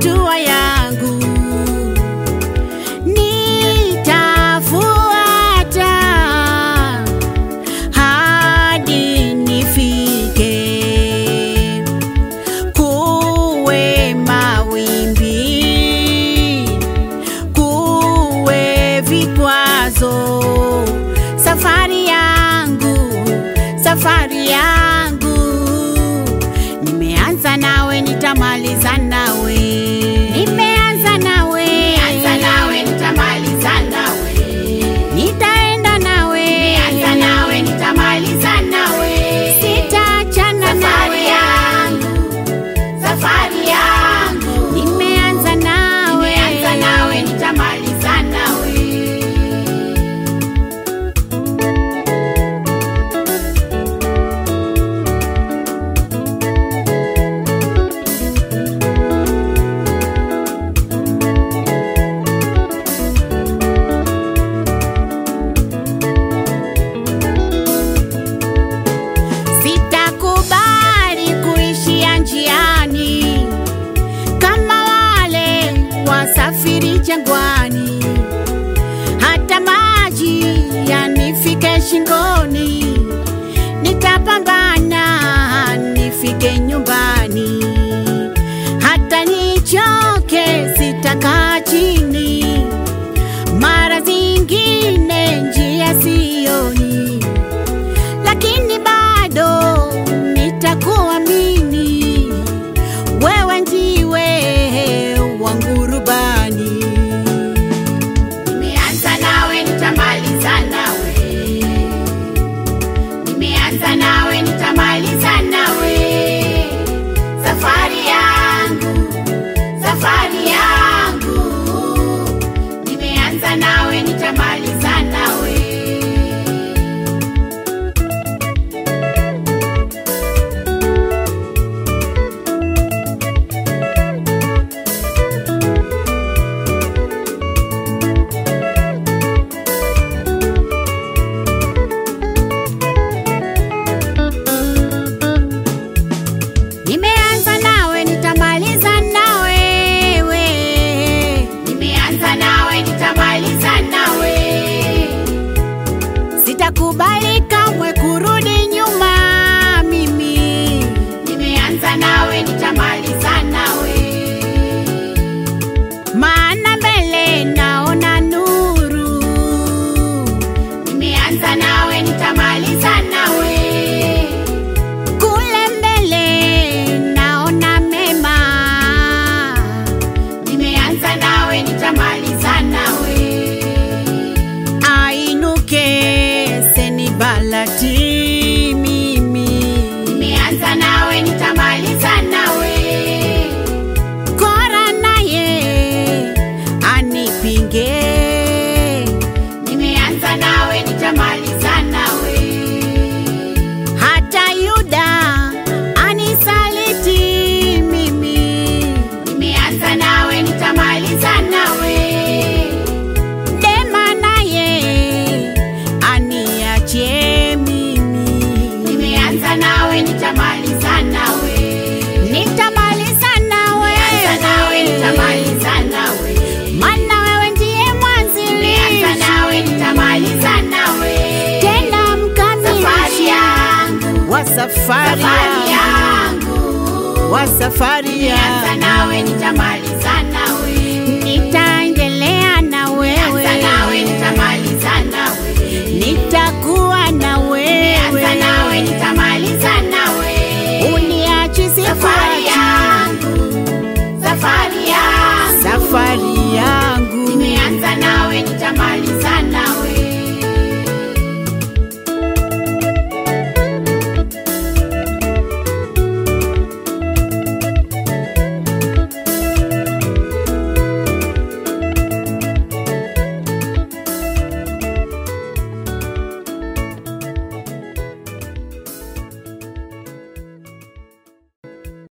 hatua yangu, nitafuata hadi nifike. Kuwe mawimbi, kuwe vikwazo, safari yangu, nimeanza nawe, nitamaliza nawe. Nimeanza nawe, nitamaliza nawe. Nitaenda nawe, nimeanza nawe, nitamaliza nawe. Sitaachana nawe, safari yangu, nimeanza nawe, nitamaliza nawe. Sitakubali kuishia njiani kama wale wasafiri jangwani, hata maji yanifike shingoni. Nitapambana nifike nyumbani, hata nichoke sitakaa chini. Mara zingine njia sioni, lakini bado nitakuamini. Wewe ndiwe wangu rubani. Nimeanza nawe, nitamaliza nawe. Nimeanza nawe, nitamaliza nawe. Safari yangu, nimeanza nawe, nitamaliza nawe. Nimeanza nawe, nitamaliza nawe. Nimeanza nawe, nitamaliza nawe. Sitakubali kamwe kurudi nyuma mimi. Nimeanza nawe, nitamaliza nawe. Maana mbele naona nuru. Nimeanza nawe, nitamaliza nawe. Kule mbele naona mema. Nimeanza nawe, nitamaliza nawe. Ainuke Senibalati mimi. Nimeanza nawe, nitamaliza nawe. Kora naye anipinge. Nimeanza nawe, nitamaliza nawe. Hata Yuda anisaliti mimi. Nimeanza nawe, nitamaliza nawe. Dema naye aniache mimi. Nimeanza nawe, nitamaliza nawe. Nitamaliza nawe, nitamaliza nawe. Maana wewe ndiye mwanzilishi. Nimeanza nawe, nitamaliza nawe. Tena mkamilishi wa safari yangu. Nimeanza nawe, nitamaliza nawe. Nitaendelea na wewe. Nimeanza nawe, nitamaliza nawe. Nitakuwa na wewe. Nimeanza nawe, nitamaliza nawe. Uniache safari yangu, safari